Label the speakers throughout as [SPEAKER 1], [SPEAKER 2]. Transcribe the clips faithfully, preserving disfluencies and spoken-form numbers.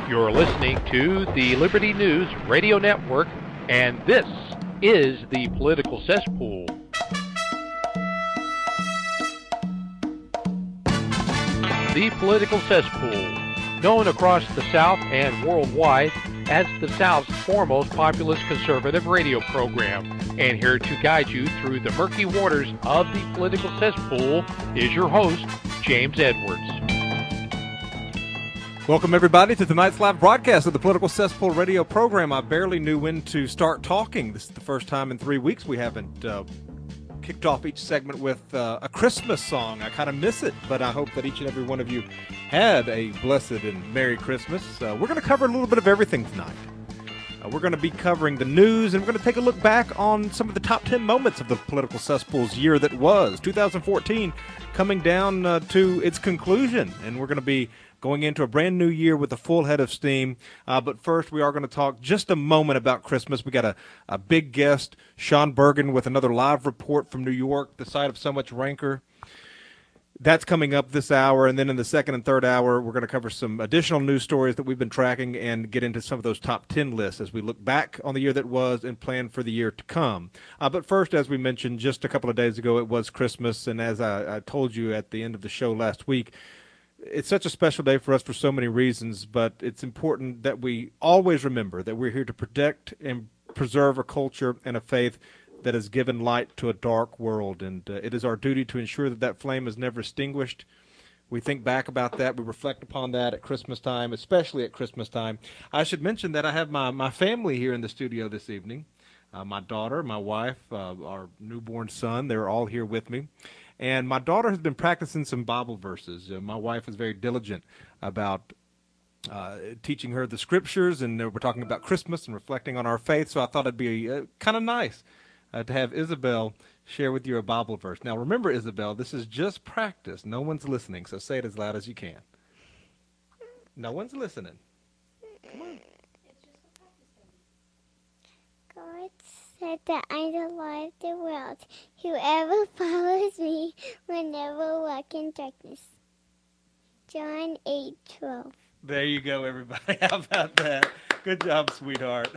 [SPEAKER 1] You're listening to the Liberty News Radio Network, and this is the Political Cesspool. The Political Cesspool, known across the South and worldwide as the South's foremost populist conservative radio program. And here to guide you through the murky waters of the Political Cesspool is your host, James Edwards.
[SPEAKER 2] Welcome, everybody, to tonight's live broadcast of the Political Cesspool radio program. I barely knew when to start talking. This is the first time in three weeks we haven't uh, kicked off each segment with uh, a Christmas song. I kind of miss it, but I hope that each and every one of you had a blessed and Merry Christmas. Uh, we're going to cover a little bit of everything tonight. Uh, we're going to be covering the news, and we're going to take a look back on some of the top ten moments of the Political Cesspool's year that was, two thousand fourteen, coming down uh, to its conclusion. And we're going to be going into a brand new year with a full head of steam. Uh, but first, we are going to talk just a moment about Christmas. We got a, a big guest, Sean Bergen, with another live report from New York, the site of so much rancor. That's coming up this hour. And then in the second and third hour, we're going to cover some additional news stories that we've been tracking and get into some of those top ten lists as we look back on the year that was and plan for the year to come. Uh, but first, as we mentioned just a couple of days ago, it was Christmas. And as I, I told you at the end of the show last week, it's such a special day for us for so many reasons, but it's important that we always remember that we're here to protect and preserve a culture and a faith that has given light to a dark world, and uh, it is our duty to ensure that that flame is never extinguished. We think back about that. We reflect upon that at Christmas time, especially at Christmas time. I should mention that I have my, my family here in the studio this evening. Uh, my daughter, my wife, uh, our newborn son, they're all here with me. And my daughter has been practicing some Bible verses. Uh, my wife is very diligent about uh, teaching her the scriptures, and uh, we're talking about Christmas and reflecting on our faith. So I thought it'd be uh, kind of nice uh, to have Isabel share with you a Bible verse. Now, remember, Isabel, this is just practice. No one's listening, so say it as loud as you can. No one's listening. Come on.
[SPEAKER 3] God said that I'm the light of the world. Whoever follows me will never walk in darkness. John eight twelve.
[SPEAKER 2] There you go, everybody. How about that? Good job, sweetheart.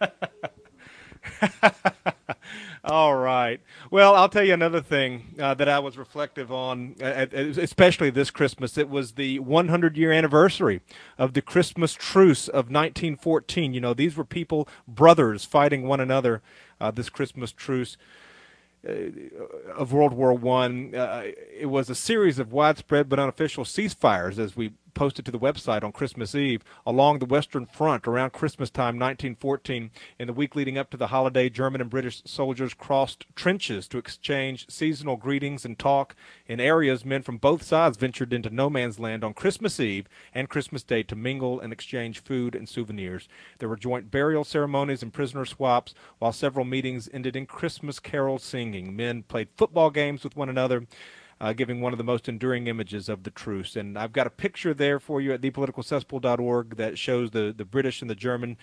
[SPEAKER 2] All right. Well, I'll tell you another thing uh, that I was reflective on, uh, especially this Christmas. It was the hundred-year anniversary of the Christmas truce of nineteen fourteen. You know, these were people, brothers, fighting one another, uh, this Christmas truce uh, of World War One. Uh, it was a series of widespread but unofficial ceasefires, as we posted to the website on Christmas Eve, along the Western Front around Christmas time nineteen fourteen. In the week leading up to the holiday, German and British soldiers crossed trenches to exchange seasonal greetings and talk. In areas, men from both sides ventured into no man's land on Christmas Eve and Christmas Day to mingle and exchange food and souvenirs. There were joint burial ceremonies and prisoner swaps, while several meetings ended in Christmas carol singing. Men played football games with one another, Uh, giving one of the most enduring images of the truce. And I've got a picture there for you at the political cesspool dot org that shows the, the British and the German.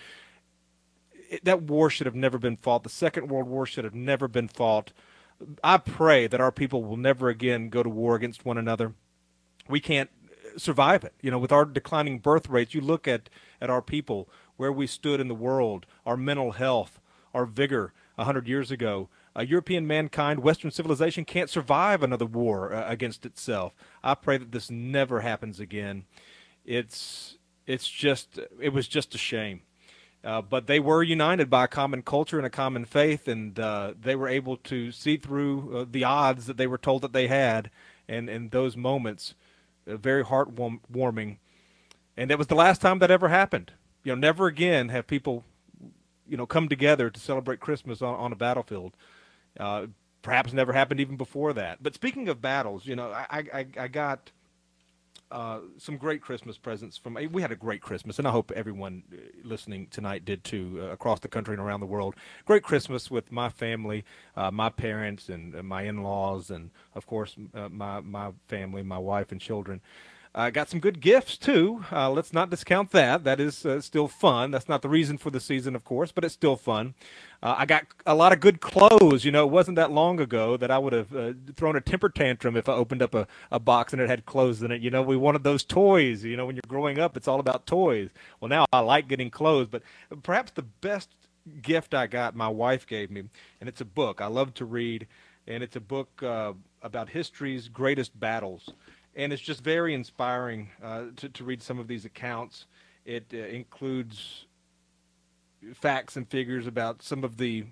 [SPEAKER 2] It, that war should have never been fought. The Second World War should have never been fought. I pray that our people will never again go to war against one another. We can't survive it. You know, with our declining birth rates, you look at, at our people, where we stood in the world, our mental health, our vigor a hundred years ago. Uh, European mankind, Western civilization can't survive another war uh, against itself. I pray that this never happens again. It's it's just it was just a shame. Uh, but they were united by a common culture and a common faith, and uh, they were able to see through uh, the odds that they were told that they had, and in those moments, uh, very heartwarming. And that was the last time that ever happened. You know, never again have people, you know, come together to celebrate Christmas on, on a battlefield. Uh, perhaps never happened even before that. But speaking of battles, you know, I I, I got uh, some great Christmas presents from. We had a great Christmas, and I hope everyone listening tonight did too, uh, across the country and around the world. Great Christmas with my family, uh, my parents, and uh, my in-laws, and of course uh, my my family, my wife and children. I uh, got some good gifts, too. Uh, let's not discount that. That is uh, still fun. That's not the reason for the season, of course, but it's still fun. Uh, I got a lot of good clothes. You know, it wasn't that long ago that I would have uh, thrown a temper tantrum if I opened up a, a box and it had clothes in it. You know, we wanted those toys. You know, when you're growing up, it's all about toys. Well, now I like getting clothes, but perhaps the best gift I got, my wife gave me, and it's a book. I love to read, and it's a book uh, about history's greatest battles. And it's just very inspiring uh, to, to read some of these accounts. It uh, includes facts and figures about some of the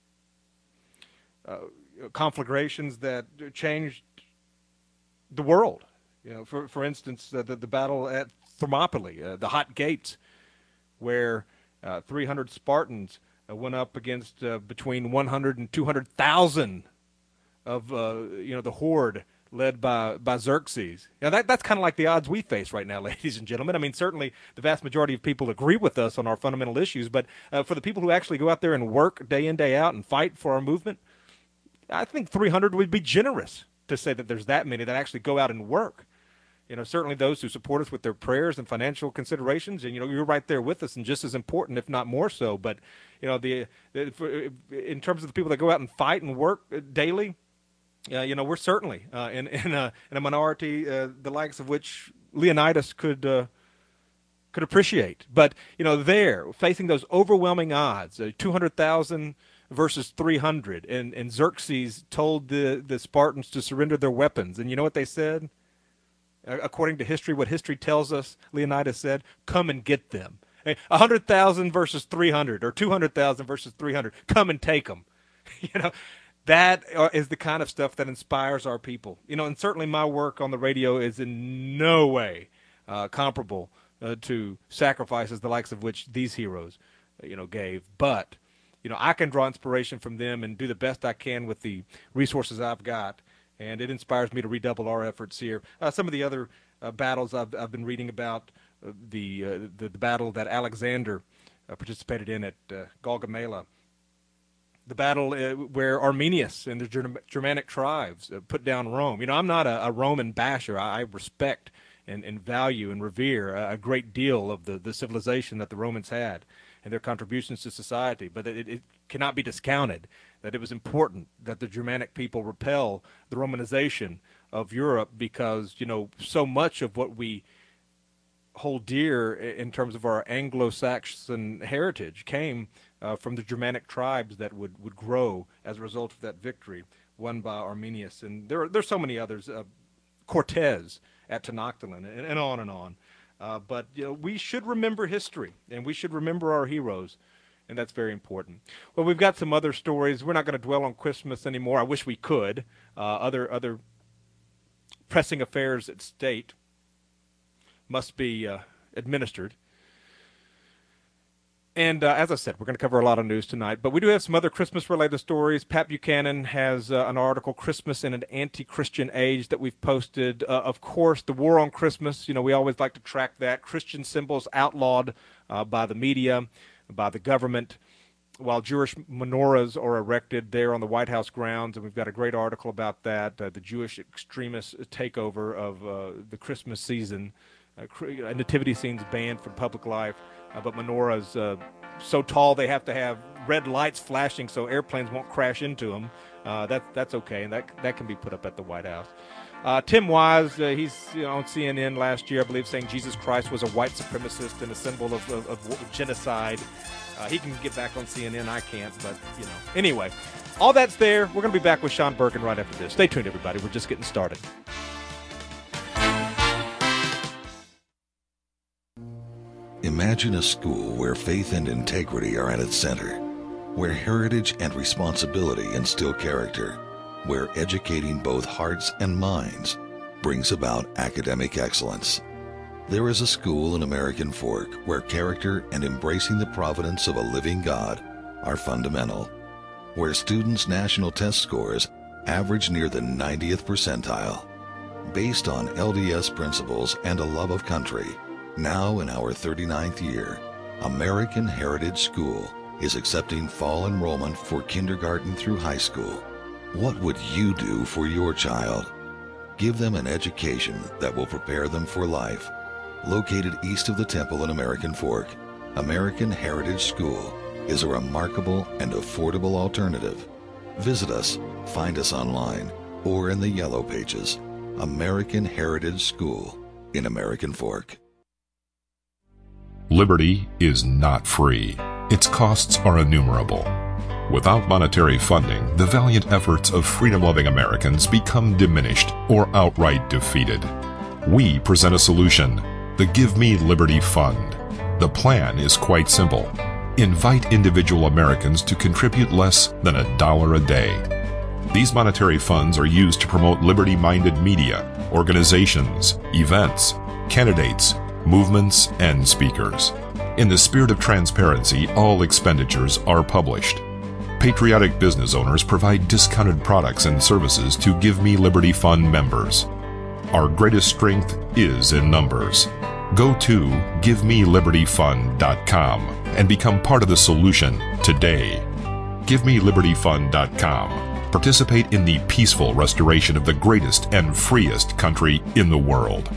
[SPEAKER 2] uh, conflagrations that changed the world. You know, for for instance, uh, the the battle at Thermopylae, uh, the Hot Gates, where uh, three hundred Spartans uh, went up against uh, between one hundred and two hundred thousand of uh, you know the horde led by, by Xerxes. Now that, that's kind of like the odds we face right now, ladies and gentlemen. I mean, certainly the vast majority of people agree with us on our fundamental issues, but uh, for the people who actually go out there and work day in, day out and fight for our movement, I think three hundred would be generous to say that there's that many that actually go out and work. You know, certainly those who support us with their prayers and financial considerations, and, you know, you're right there with us and just as important, if not more so. But, you know, the, the for, in terms of the people that go out and fight and work daily, Uh, you know, we're certainly uh, in in a, in a minority, uh, the likes of which Leonidas could uh, could appreciate. But you know, there facing those overwhelming odds, uh, two hundred thousand versus three hundred, and and Xerxes told the the Spartans to surrender their weapons. And you know what they said? Uh, according to history, what history tells us, Leonidas said, "Come and get them." Hey, a hundred thousand versus three hundred, or two hundred thousand versus three hundred. Come and take them. You know. That is the kind of stuff that inspires our people. You know, and certainly my work on the radio is in no way uh, comparable uh, to sacrifices the likes of which these heroes, uh, you know, gave. But, you know, I can draw inspiration from them and do the best I can with the resources I've got, and it inspires me to redouble our efforts here. Uh, some of the other uh, battles I've, I've been reading about, uh, the, uh, the the battle that Alexander uh, participated in at uh, Gaugamela. The battle uh, where Arminius and the Germ- Germanic tribes uh, put down Rome. You know, I'm not a, a Roman basher. I, I respect and, and value and revere a, a great deal of the, the civilization that the Romans had and their contributions to society. But it, it cannot be discounted that it was important that the Germanic people repel the Romanization of Europe because, you know, so much of what we hold dear in terms of our Anglo-Saxon heritage came Uh, from the Germanic tribes that would, would grow as a result of that victory won by Arminius. And there are, there's so many others, uh, Cortez at Tenochtitlan, and, and on and on. Uh, but you know, we should remember history, and we should remember our heroes, and that's very important. Well, we've got some other stories. We're not going to dwell on Christmas anymore. I wish we could. Uh, other, other pressing affairs at state must be uh, administered. And uh, as I said, we're going to cover a lot of news tonight, but we do have some other Christmas-related stories. Pat Buchanan has uh, an article, Christmas in an Anti-Christian Age, that we've posted. Uh, of course, the war on Christmas, you know, we always like to track that. Christian symbols outlawed uh, by the media, by the government, while Jewish menorahs are erected there on the White House grounds, and we've got a great article about that, uh, the Jewish extremist takeover of uh, the Christmas season. Uh, nativity scenes banned from public life. Uh, but menorahs uh, so tall they have to have red lights flashing so airplanes won't crash into them. Uh, that, that's okay, and that that can be put up at the White House. Uh, Tim Wise, uh, he's you know, on C N N last year, I believe, saying Jesus Christ was a white supremacist and a symbol of, of, of genocide. Uh, he can get back on C N N. I can't, but, you know. Anyway, all that's there. We're going to be back with Sean Birkin right after this. Stay tuned, everybody. We're just getting started.
[SPEAKER 4] Imagine a school where faith and integrity are at its center, where heritage and responsibility instill character, where educating both hearts and minds brings about academic excellence. There is a school in American Fork where character and embracing the providence of a living God are fundamental, where students' national test scores average near the ninetieth percentile. Based on L D S principles and a love of country, now in our thirty-ninth year, American Heritage School is accepting fall enrollment for kindergarten through high school. What would you do for your child? Give them an education that will prepare them for life. Located east of the Temple in American Fork, American Heritage School is a remarkable and affordable alternative. Visit us, find us online, or in the Yellow Pages. American Heritage School in American Fork.
[SPEAKER 5] Liberty is not free. Its costs are innumerable. Without monetary funding, the valiant efforts of freedom-loving Americans become diminished or outright defeated. We present a solution, the Give Me Liberty Fund. The plan is quite simple. Invite individual Americans to contribute less than a dollar a day. These monetary funds are used to promote liberty-minded media, organizations, events, candidates, movements, and speakers. In the spirit of transparency, all expenditures are published. Patriotic business owners provide discounted products and services to Give Me Liberty Fund members. Our greatest strength is in numbers. Go to give me liberty fund dot com and become part of the solution today. give me liberty fund dot com. Participate in the peaceful restoration of the greatest and freest country in the world.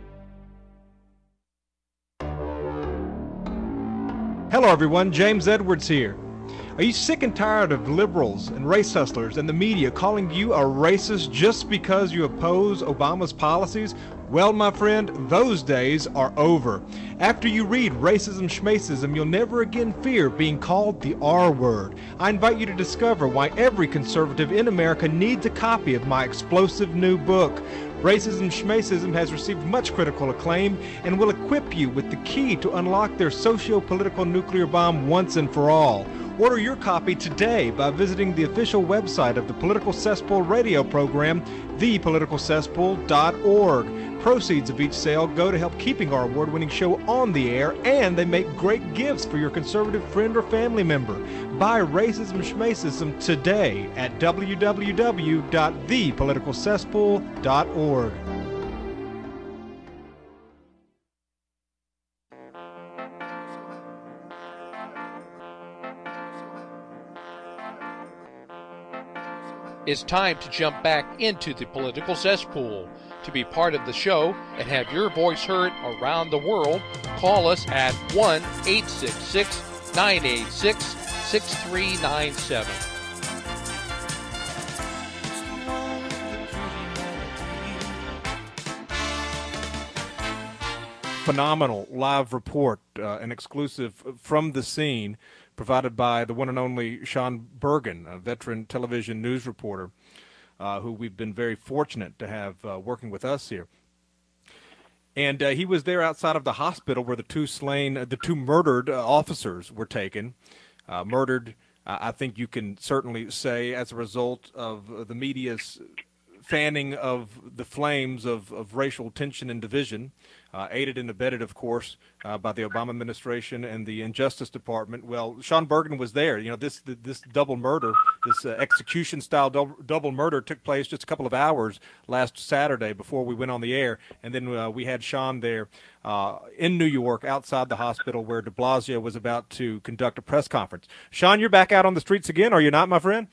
[SPEAKER 2] Hello, everyone. James Edwards here. Are you sick and tired of liberals and race hustlers and the media calling you a racist just because you oppose Obama's policies? Well, my friend, those days are over. After you read Racism Schmacism, you'll never again fear being called the R word. I invite you to discover why every conservative in America needs a copy of my explosive new book. Racism Schmacism has received much critical acclaim and will equip you with the key to unlock their socio-political nuclear bomb once and for all. Order your copy today by visiting the official website of the Political Cesspool radio program, the political cesspool dot org. Proceeds of each sale go to help keeping our award-winning show on the air, and they make great gifts for your conservative friend or family member. Buy Racism Schmacism today at w w w dot the political cesspool dot org.
[SPEAKER 1] It's time to jump back into the political cesspool. To be part of the show and have your voice heard around the world, call us at one eight six six, nine eight six, six three nine seven.
[SPEAKER 2] Phenomenal live report, uh, an exclusive from the scene, provided by the one and only Sean Bergen, a veteran television news reporter, uh, who we've been very fortunate to have uh, working with us here. And uh, he was there outside of the hospital where the two slain, uh, the two murdered uh, officers were taken. Uh, murdered, uh, I think you can certainly say, as a result of uh, the media's fanning of the flames of, of racial tension and division, uh, aided and abetted, of course, uh, by the Obama administration and the Injustice Department. Well, Sean Bergen was there. You know, this this double murder, this uh, execution-style double, double murder took place just a couple of hours last Saturday before we went on the air, and then uh, we had Sean there uh, in New York outside the hospital where de Blasio was about to conduct a press conference. Sean, you're back out on the streets again, are you not, my friend?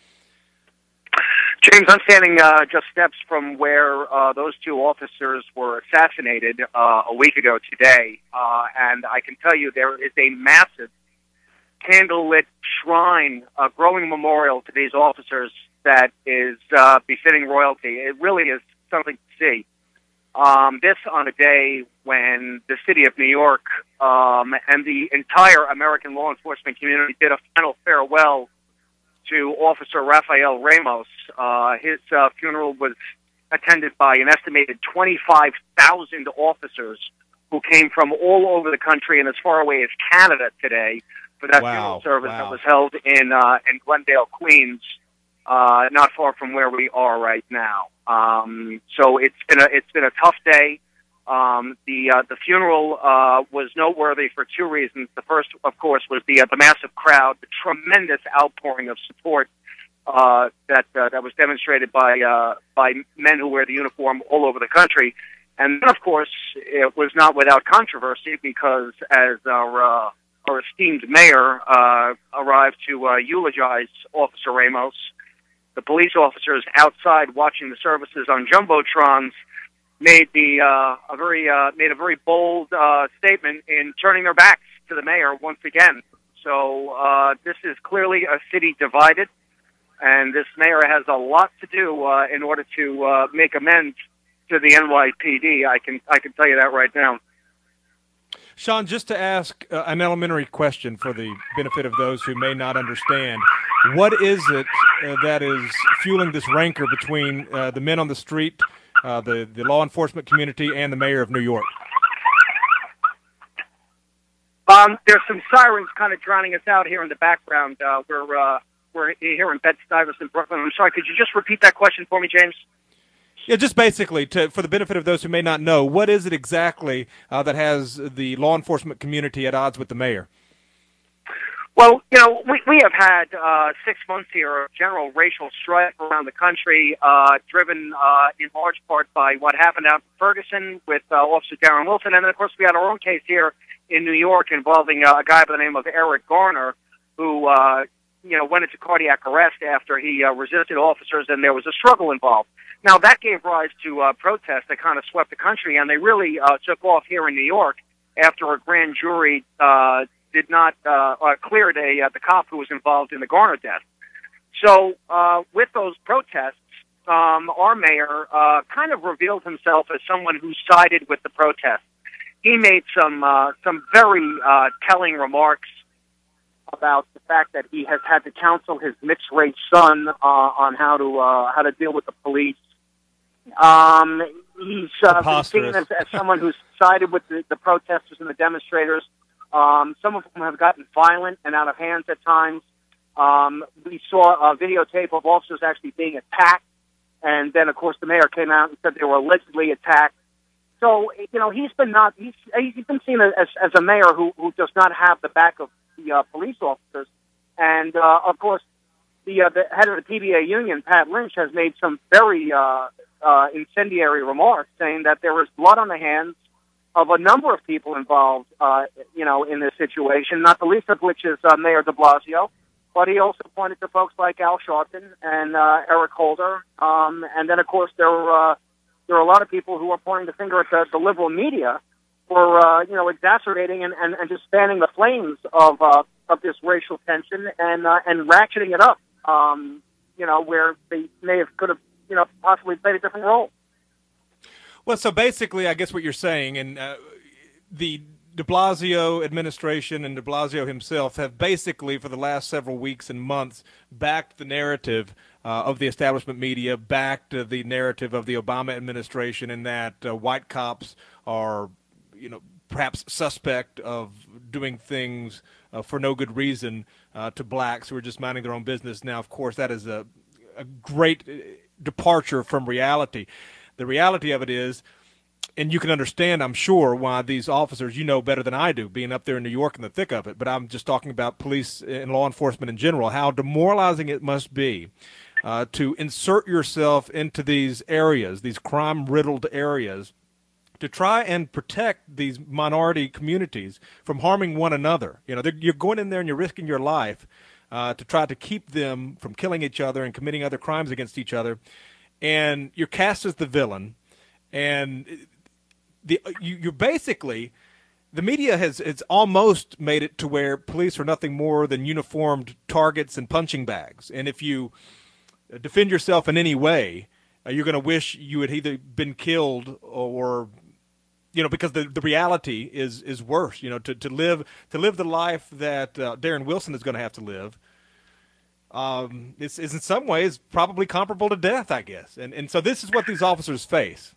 [SPEAKER 6] James, I'm standing uh, just steps from where uh, those two officers were assassinated uh, a week ago today, uh, and I can tell you there is a massive candlelit shrine, a growing memorial to these officers that is uh, befitting royalty. It really is something to see. Um, this on a day when the city of New York um, and the entire American law enforcement community did a final farewell to Officer Rafael Ramos. Uh, his uh, funeral was attended by an estimated twenty-five thousand officers who came from all over the country and as far away as Canada today for that
[SPEAKER 2] wow.
[SPEAKER 6] funeral service
[SPEAKER 2] wow.
[SPEAKER 6] that was held in uh, in Glendale, Queens, uh, not far from where we are right now. Um, so it's been a it's been a tough day. Um, the uh, the funeral uh, was noteworthy for two reasons. The first, of course, was the uh, the massive crowd, the tremendous outpouring of support uh, that uh, that was demonstrated by uh, by men who wear the uniform all over the country. And then, of course, it was not without controversy because, as our uh, our esteemed mayor uh, arrived to uh, eulogize Officer Ramos, the police officers outside watching the services on jumbotrons made the uh, a very uh, made a very bold uh, statement in turning their backs to the mayor once again. So uh, this is clearly a city divided, and this mayor has a lot to do uh, in order to uh, make amends to the N Y P D. I can I can tell you that right now.
[SPEAKER 2] Sean, just to ask uh, an elementary question for the benefit of those who may not understand, what is it uh, that is fueling this rancor between uh, the men on the street, uh, the, the law enforcement community, and the mayor of New York?
[SPEAKER 6] Um, there's some sirens kind of drowning us out here in the background. Uh, we're, uh, we're here in Bed-Stuyvesant, Brooklyn. I'm sorry, could you just repeat that question for me, James?
[SPEAKER 2] Yeah, just basically, to, for the benefit of those who may not know, what is it exactly uh, that has the law enforcement community at odds with the mayor?
[SPEAKER 6] Well, you know, we, we have had uh, six months here of general racial strife around the country, uh, driven uh, in large part by what happened out in Ferguson with uh, Officer Darren Wilson. And then, of course, we had our own case here in New York involving uh, a guy by the name of Eric Garner, who, uh, you know, went into cardiac arrest after he uh, resisted officers, and there was a struggle involved. Now, that gave rise to uh, protests that kind of swept the country, and they really uh, took off here in New York after a grand jury uh, did not uh, uh, cleared a, uh, the cop who was involved in the Garner death. So uh, with those protests, um, our mayor uh, kind of revealed himself as someone who sided with the protests. He made some uh, some very uh, telling remarks about the fact that he has had to counsel his mixed-race son uh, on how to uh, how to deal with the police. Um, he's uh, been seen as, as someone who's sided with the, the protesters and the demonstrators. Um, some of them have gotten violent and out of hands at times. Um, we saw a videotape of officers actually being attacked, and then, of course, the mayor came out and said they were allegedly attacked. So, you know, he's been not he's, he's been seen as as a mayor who who does not have the back of the uh, police officers, and uh, of course, the uh, the head of the P B A union, Pat Lynch, has made some very uh, uh, incendiary remarks, saying that there was blood on the hands of a number of people involved, uh, you know, in this situation. Not the least of which is uh, Mayor De Blasio, but he also pointed to folks like Al Sharpton and uh, Eric Holder, um, and then of course there were uh, there are a lot of people who are pointing the finger at the, the liberal media for uh, you know exacerbating and, and, and just fanning the flames of uh, of this racial tension and uh, and ratcheting it up. Um, you know, where they may have could have you know possibly played a different role.
[SPEAKER 2] Well, so basically, I guess what you're saying, and uh, the de Blasio administration and de Blasio himself have basically, for the last several weeks and months, backed the narrative uh, of the establishment media, backed uh, the narrative of the Obama administration, in that uh, white cops are, you know, perhaps suspect of doing things uh, for no good reason uh, to blacks who are just minding their own business. Now, of course, that is a, a great departure from reality. The reality of it is, and you can understand, I'm sure, why these officers, you know better than I do, being up there in New York in the thick of it, but I'm just talking about police and law enforcement in general, how demoralizing it must be uh, to insert yourself into these areas, these crime-riddled areas, to try and protect these minority communities from harming one another. You know, you're going in there and you're risking your life uh, to try to keep them from killing each other and committing other crimes against each other. And you're cast as the villain, and the you, you're basically, the media has it's almost made it to where police are nothing more than uniformed targets and punching bags. And if you defend yourself in any way, uh, you're going to wish you had either been killed or, you know, because the the reality is is worse. You know, to to live to live the life that uh, Darren Wilson is going to have to live. Um, it's, it's in some ways probably comparable to death, I guess. And and so this is what these officers face.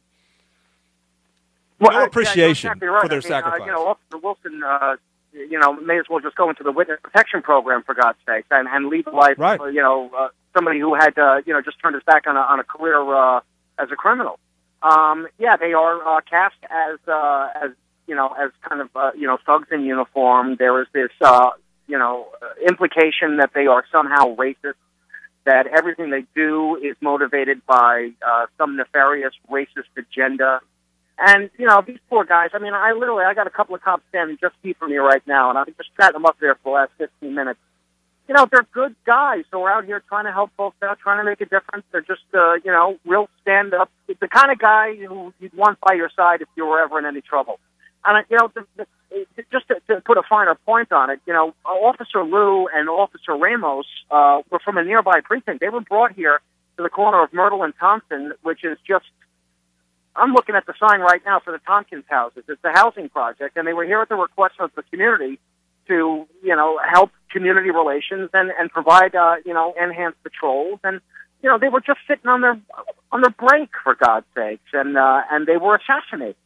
[SPEAKER 6] Well,
[SPEAKER 2] no appreciation
[SPEAKER 6] yeah, exactly right.
[SPEAKER 2] for their
[SPEAKER 6] I mean,
[SPEAKER 2] sacrifice.
[SPEAKER 6] Uh, you know, Officer Wilson, uh, you know, may as well just go into the witness protection program, for God's sake, and, and lead the life
[SPEAKER 2] right.
[SPEAKER 6] of, you know, uh, somebody who had, uh, you know, just turned his back on a, on a career uh, as a criminal. Um, yeah, they are uh, cast as, uh, as you know, as kind of, uh, you know, thugs in uniform. There is this... Uh, you know, implication that they are somehow racist, that everything they do is motivated by uh, some nefarious racist agenda. And, you know, these poor guys, I mean, I literally, I got a couple of cops standing just feet from me right now, and I've just sat them up there for the last fifteen minutes. you know, they're good guys who are out here trying to help folks out, trying to make a difference. They're just, uh, you know, real stand-up. The kind of guy who you'd want by your side if you were ever in any trouble. And, you know, the, the, just to, to put a finer point on it, you know, Officer Liu and Officer Ramos uh, were from a nearby precinct. They were brought here to the corner of Myrtle and Thompson, which is just, I'm looking at the sign right now for the Tompkins houses. It's a housing project, and they were here at the request of the community to, you know, help community relations and, and provide, uh, you know, enhanced patrols. And, you know, they were just sitting on their on their break, for God's sakes, and uh, and they were assassinated.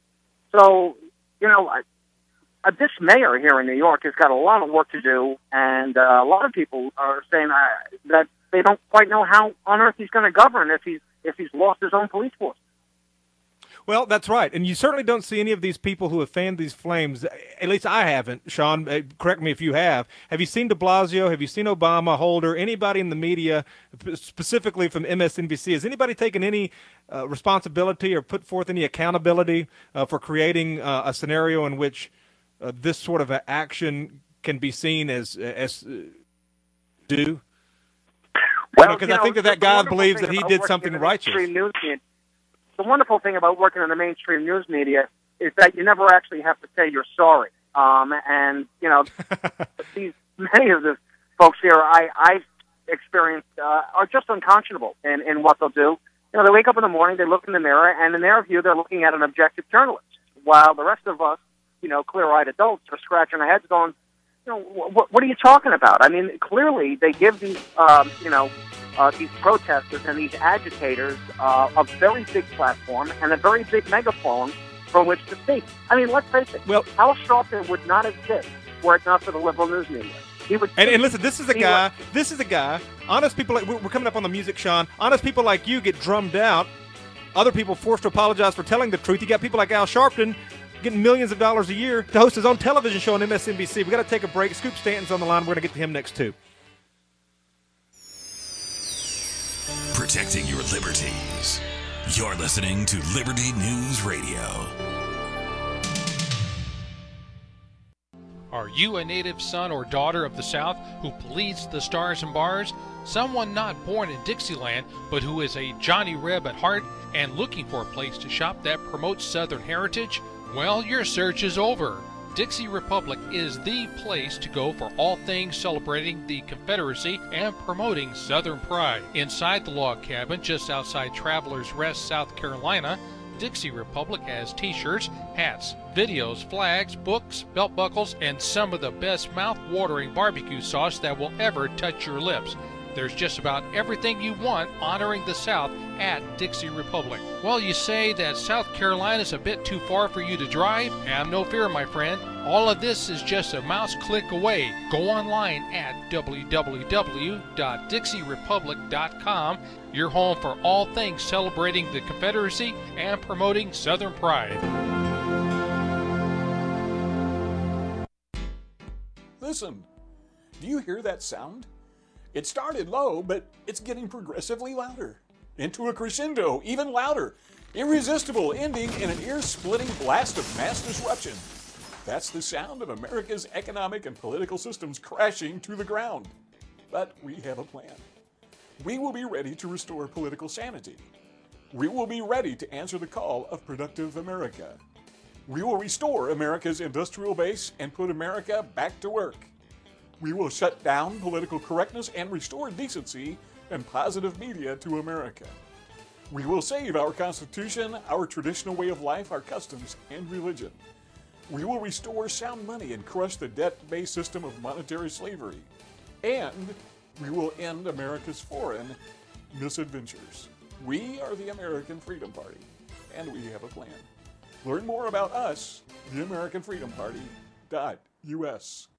[SPEAKER 6] So, you know, I, uh, this mayor here in New York has got a lot of work to do, and uh, a lot of people are saying uh, that they don't quite know how on earth he's going to govern if he's if he's lost his own police force.
[SPEAKER 2] Well, that's right, and you certainly don't see any of these people who have fanned these flames. At least I haven't. Sean, correct me if you have. Have you seen de Blasio? Have you seen Obama, Holder, anybody in the media, specifically from M S N B C? Has anybody taken any uh, responsibility or put forth any accountability uh, for creating uh, a scenario in which uh, this sort of action can be seen as as uh, due?
[SPEAKER 6] Well,
[SPEAKER 2] because
[SPEAKER 6] you know,
[SPEAKER 2] I think that that guy believes that he did something righteous.
[SPEAKER 6] The wonderful thing about working in the mainstream news media is that you never actually have to say you're sorry. Um, and, you know, these many of the folks here I, I've experienced uh, are just unconscionable in, in what they'll do. You know, they wake up in the morning, they look in the mirror, and in their view, they're looking at an objective journalist, while the rest of us, you know, clear-eyed adults are scratching our heads going, you know, wh- what are you talking about? I mean, clearly they give these, um, you know, Uh, these protesters and these agitators uh, a very big platform and a very big megaphone from which to speak. I mean, let's face it.
[SPEAKER 2] Well,
[SPEAKER 6] Al Sharpton would not exist were it not for the liberal news media. He would.
[SPEAKER 2] And, and listen, this is a
[SPEAKER 6] he
[SPEAKER 2] guy.
[SPEAKER 6] would,
[SPEAKER 2] this is a guy. Honest people. Like, we're coming up on the music, Sean. Honest people like you get drummed out. Other people forced to apologize for telling the truth. You got people like Al Sharpton getting millions of dollars a year to host his own television show on M S N B C. We got to take a break. Scoop Stanton's on the line. We're going to get to him next too.
[SPEAKER 7] Protecting your liberties. You're listening to Liberty News Radio.
[SPEAKER 1] Are you a native son or daughter of the South who bleeds the stars and bars? Someone not born in Dixieland, but who is a Johnny Reb at heart and looking for a place to shop that promotes Southern heritage? Well, your search is over. Dixie Republic is the place to go for all things celebrating the Confederacy and promoting Southern pride. Inside the log cabin just outside Travelers Rest, South Carolina, Dixie Republic has t-shirts, hats, videos, flags, books, belt buckles, and some of the best mouth-watering barbecue sauce that will ever touch your lips. There's just about everything you want honoring the South at Dixie Republic. Well, you say that South Carolina's a bit too far for you to drive? Have no fear, my friend. All of this is just a mouse click away. Go online at w w w dot dixie republic dot com, your home for all things celebrating the Confederacy and promoting Southern pride.
[SPEAKER 8] Listen, do you hear that sound? It started low, but it's getting progressively louder. Into a crescendo, even louder. Irresistible, ending in an ear-splitting blast of mass disruption. That's the sound of America's economic and political systems crashing to the ground. But we have a plan. We will be ready to restore political sanity. We will be ready to answer the call of productive America. We will restore America's industrial base and put America back to work. We will shut down political correctness and restore decency and positive media to America. We will save our Constitution, our traditional way of life, our customs, and religion. We will restore sound money and crush the debt-based system of monetary slavery. And we will end America's foreign misadventures. We are the American Freedom Party, and we have a plan. Learn more about us, the American Freedom Party dot U S.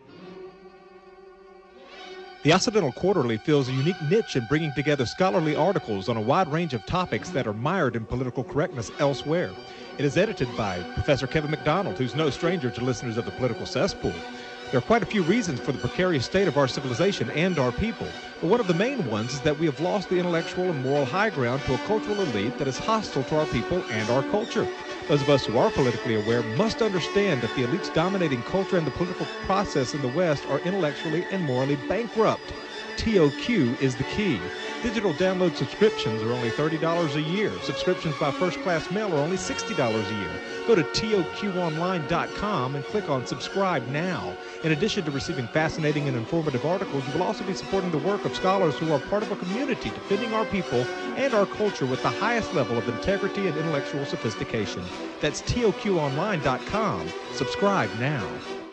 [SPEAKER 9] The Occidental Quarterly fills a unique niche in bringing together scholarly articles on a wide range of topics that are mired in political correctness elsewhere. It is edited by Professor Kevin McDonald, who's no stranger to listeners of the Political Cesspool. There are quite a few reasons for the precarious state of our civilization and our people, but one of the main ones is that we have lost the intellectual and moral high ground to a cultural elite that is hostile to our people and our culture. Those of us who are politically aware must understand that the elites dominating culture and the political process in the West are intellectually and morally bankrupt. T O Q is the key. Digital download subscriptions are only thirty dollars a year. Subscriptions by first-class mail are only sixty dollars a year. Go to T O Q online dot com and click on Subscribe Now. In addition to receiving fascinating and informative articles, you will also be supporting the work of scholars who are part of a community defending our people and our culture with the highest level of integrity and intellectual sophistication. That's T O Q online dot com. Subscribe now.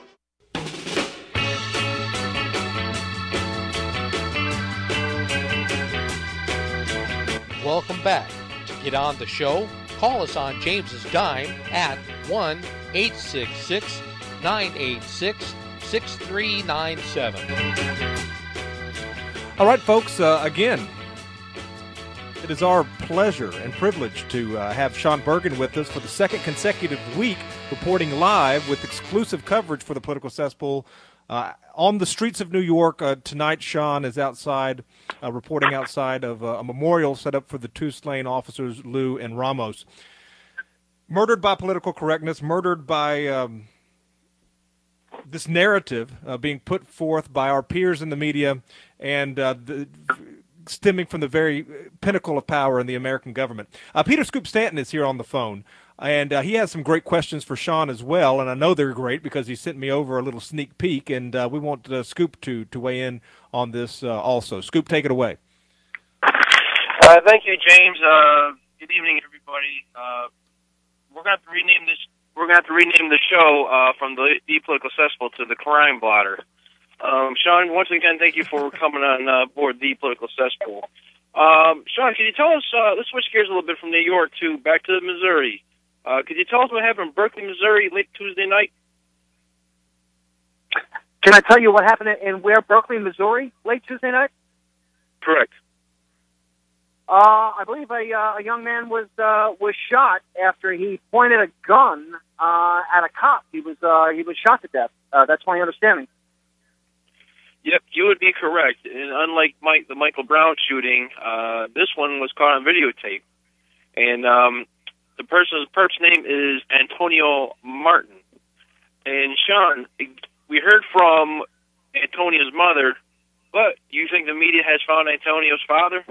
[SPEAKER 1] Welcome back. To get on the show, call us on James's Dime at one eight six six, nine eight six, six three nine seven.
[SPEAKER 2] All right, folks, uh, again, it is our pleasure and privilege to uh, have Sean Bergen with us for the second consecutive week, reporting live with exclusive coverage for the Political Cesspool. Uh, on the streets of New York, uh, tonight Sean is outside, uh, reporting outside of uh, a memorial set up for the two slain officers, Lou and Ramos. Murdered by political correctness, murdered by um, this narrative uh, being put forth by our peers in the media and uh, the, stemming from the very pinnacle of power in the American government. Uh, Peter Scoop Stanton is here on the phone. And uh, he has some great questions for Sean as well, and I know they're great because he sent me over a little sneak peek, and uh, we want uh, Scoop to, to weigh in on this uh, also. Scoop, take it away.
[SPEAKER 10] Uh, thank you, James. Uh, good evening, everybody. Uh, we're going to have to rename this. We're going to have to rename the show uh, from the, the Political Cesspool to the Crime Blotter. Um, Sean, once again, thank you for coming on uh, board the Political Cesspool. Um, Sean, can you tell us? Uh, let's switch gears a little bit from New York to back to Missouri. Uh, could you tell us what happened in Berkeley, Missouri, late Tuesday night?
[SPEAKER 6] Can I tell you what happened in where, Berkeley, Missouri, late Tuesday night?
[SPEAKER 10] Correct.
[SPEAKER 6] Uh, I believe a, uh, a young man was uh, was shot after he pointed a gun uh, at a cop. He was uh, he was shot to death. Uh, that's my understanding.
[SPEAKER 10] Yep, you would be correct. And unlike Mike, the Michael Brown shooting, uh, this one was caught on videotape, and um, the person's perp's name is Antonio Martin. And Sean, we heard from Antonio's mother, but you think the media has found Antonio's father?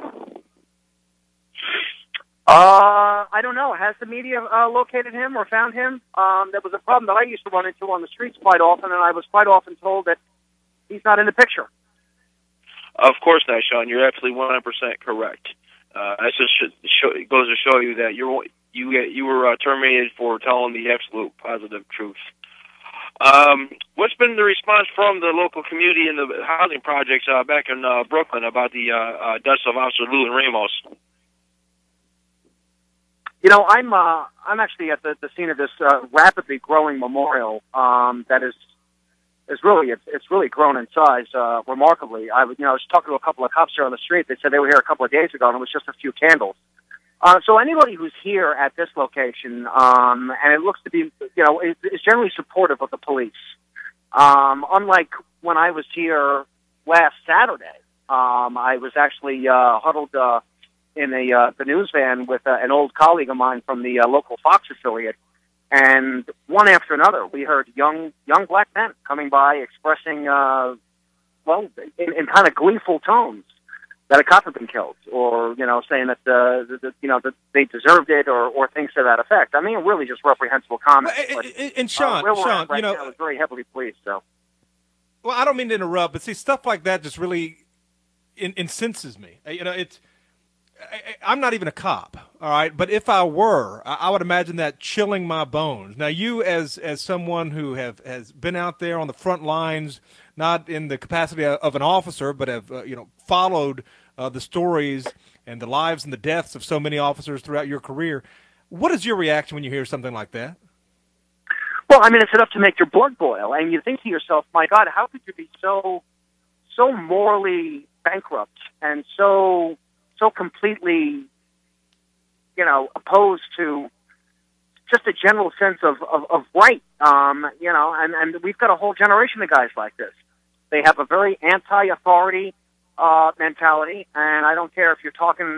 [SPEAKER 6] Uh, I don't know. Has the media uh, located him or found him? Um, that was a problem that I used to run into on the streets quite often, and I was quite often told that he's not in the picture.
[SPEAKER 10] Of course not, Sean. You're absolutely one hundred percent correct. Uh, that just show, it goes to show you that you're you you were uh, terminated for telling the absolute positive truth. Um, what's been the response from the local community and the housing projects uh, back in uh, Brooklyn about the uh, uh, deaths of Officer Lou and Ramos?
[SPEAKER 6] You know, I'm uh, I'm actually at the, the scene of this uh, rapidly growing memorial um, that is is really it's, it's really grown in size uh, remarkably. I you know I was talking to a couple of cops here on the street. They said they were here a couple of days ago and it was just a few candles. Uh, so anybody who's here at this location, um, and it looks to be, you know, is, is generally supportive of the police. Um, unlike when I was here last Saturday, um, I was actually uh, huddled uh, in a uh, the news van with uh, an old colleague of mine from the uh, local Fox affiliate, and one after another, we heard young young black men coming by expressing, uh, well, in, in kind of gleeful tones, that a cop had been killed, or, you know, saying that, uh, the, the, you know, that they deserved it, or, or things to that effect. I mean, really just reprehensible comments.
[SPEAKER 2] But,
[SPEAKER 6] but,
[SPEAKER 2] and Sean,
[SPEAKER 6] uh,
[SPEAKER 2] Sean,
[SPEAKER 6] right
[SPEAKER 2] you know,
[SPEAKER 6] now is very heavily policed, so.
[SPEAKER 2] Well, I don't mean to interrupt, but see, stuff like that just really in, incenses me. You know, it's, I, I'm not even a cop, all right? But if I were, I, I would imagine that chilling my bones. Now, you as as someone who have has been out there on the front lines, not in the capacity of an officer, but have uh, you know followed uh, the stories and the lives and the deaths of so many officers throughout your career. What is your reaction when you hear something like that?
[SPEAKER 6] Well, I mean, it's enough to make your blood boil, and you think to yourself, "My God, how could you be so so morally bankrupt and so so completely, you know, opposed to just a general sense of, of, of right, um, you know, and, and we've got a whole generation of guys like this. They have a very anti-authority uh, mentality, and I don't care if you're talking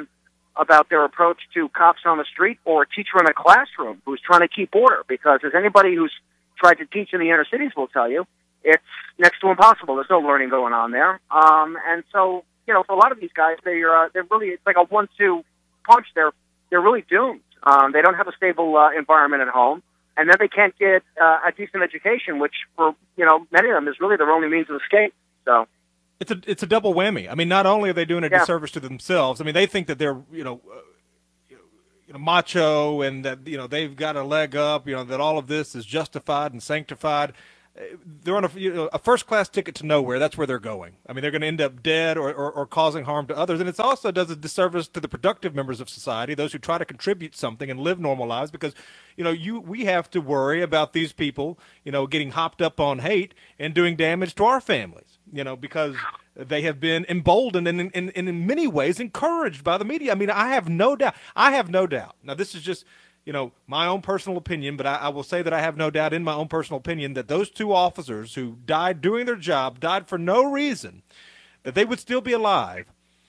[SPEAKER 6] about their approach to cops on the street or a teacher in a classroom who's trying to keep order. Because as anybody who's tried to teach in the inner cities will tell you, it's next to impossible. There's no learning going on there. Um, and so, you know, for a lot of these guys, they're, uh, they're really, it's like a one two punch. They're, they're really doomed. Um, they don't have a stable uh, environment at home. And then they can't get uh, a decent education, which for, you know, many of them is really their only means of escape. So
[SPEAKER 2] it's a it's a double whammy. I mean, not only are they doing a
[SPEAKER 6] yeah.
[SPEAKER 2] disservice to themselves. I mean, they think that they're you know, uh, you know macho and that you know they've got a leg up. You know that all of this is justified and sanctified. They're on a, you know, a first-class ticket to nowhere. That's where they're going. I mean, they're going to end up dead or, or, or causing harm to others. And it also does a disservice to the productive members of society, those who try to contribute something and live normal lives, because, you know, you we have to worry about these people, you know, getting hopped up on hate and doing damage to our families, you know, because they have been emboldened and, and, and in many ways encouraged by the media. I mean, I have no doubt. I have no doubt. Now, this is just... you know, my own personal opinion, but I, I will say that I have no doubt in my own personal opinion that those two officers who died doing their job, died for no reason, that they would still be alive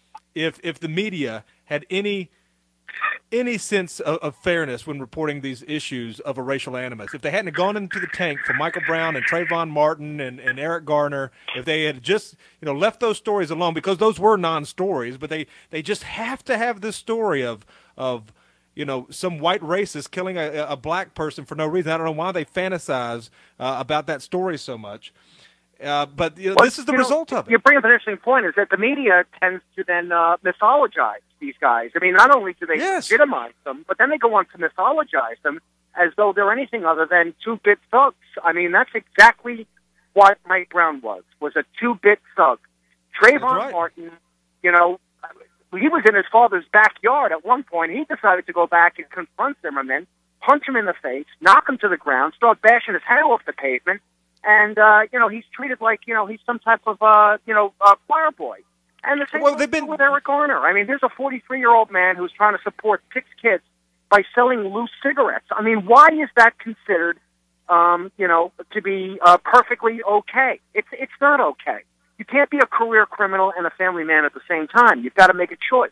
[SPEAKER 2] if if the media had any any sense of, of fairness when reporting these issues of a racial animus. If they hadn't gone into the tank for Michael Brown and Trayvon Martin and, and Eric Garner, if they had just, you know, left those stories alone, because those were non-stories, but they, they just have to have this story of of you know, some white racist killing a, a black person for no reason. I don't know why they fantasize uh, about that story so much. Uh, but you know,
[SPEAKER 6] well,
[SPEAKER 2] this is the result
[SPEAKER 6] know,
[SPEAKER 2] of it.
[SPEAKER 6] You bring up an interesting point, is that the media tends to then uh, mythologize these guys. I mean, not only do they
[SPEAKER 2] yes.
[SPEAKER 6] legitimize them, but then they go on to mythologize them as though they're anything other than two-bit thugs. I mean, that's exactly what Mike Brown was, was a two-bit thug. Trayvon
[SPEAKER 2] right.
[SPEAKER 6] Martin, you know, he was in his father's backyard at one point. He decided to go back and confront Zimmerman, punch him in the face, knock him to the ground, start bashing his head off the pavement, and, uh, you know, he's treated like, you know, he's some type of, uh, you know, uh, choir boy. And the same
[SPEAKER 2] well, they've been...
[SPEAKER 6] with Eric Garner. I mean, there's a forty-three-year-old man who's trying to support six kids by selling loose cigarettes. I mean, why is that considered, um, you know, to be uh, perfectly okay? It's it's not okay. You can't be a career criminal and a family man at the same time. You've got to make a choice.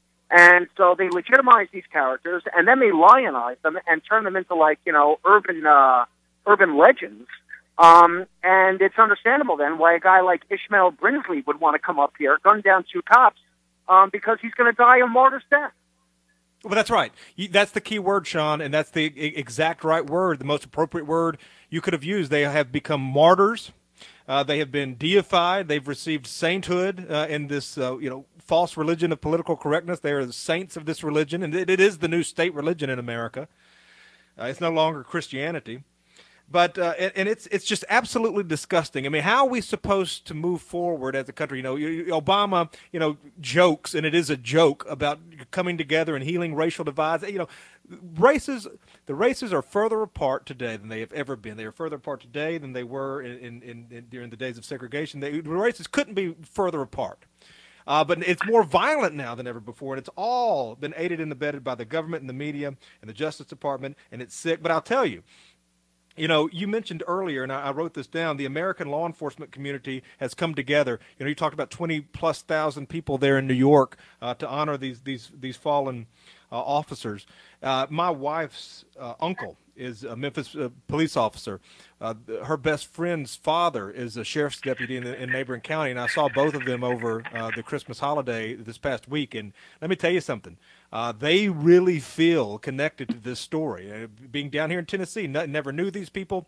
[SPEAKER 6] And so they legitimize these characters, and then they lionize them and turn them into, like, you know, urban uh, urban legends. Um, and it's understandable then why a guy like Ishmael Brinsley would want to come up here, gun down two cops, um, because he's going to die a martyr's death.
[SPEAKER 2] Well, that's right. That's the key word, Sean, and that's the exact right word, the most appropriate word you could have used. They have become martyrs. Uh, they have been deified. They've received sainthood uh, in this, uh, you know, false religion of political correctness. They are the saints of this religion, and it, it is the new state religion in America. Uh, it's no longer Christianity, but uh, and, and it's it's just absolutely disgusting. I mean, how are we supposed to move forward as a country? You know, Obama, you know, jokes, and it is a joke about coming together and healing racial divides. You know, races. The races are further apart today than they have ever been. They are further apart today than they were in, in, in, in during the days of segregation. They, the races couldn't be further apart. Uh, but it's more violent now than ever before, and it's all been aided and abetted by the government and the media and the Justice Department, and it's sick. But I'll tell you, you know, you mentioned earlier, and I, I wrote this down, the American law enforcement community has come together. You know, you talked about twenty plus thousand people there in New York uh, to honor these these these fallen uh, officers. Uh, my wife's uh, uncle is a Memphis uh, police officer. Uh, her best friend's father is a sheriff's deputy in the in neighboring county, and I saw both of them over uh, the Christmas holiday this past week. And let me tell you something. Uh, they really feel connected to this story. Uh, being down here in Tennessee, n- never knew these people.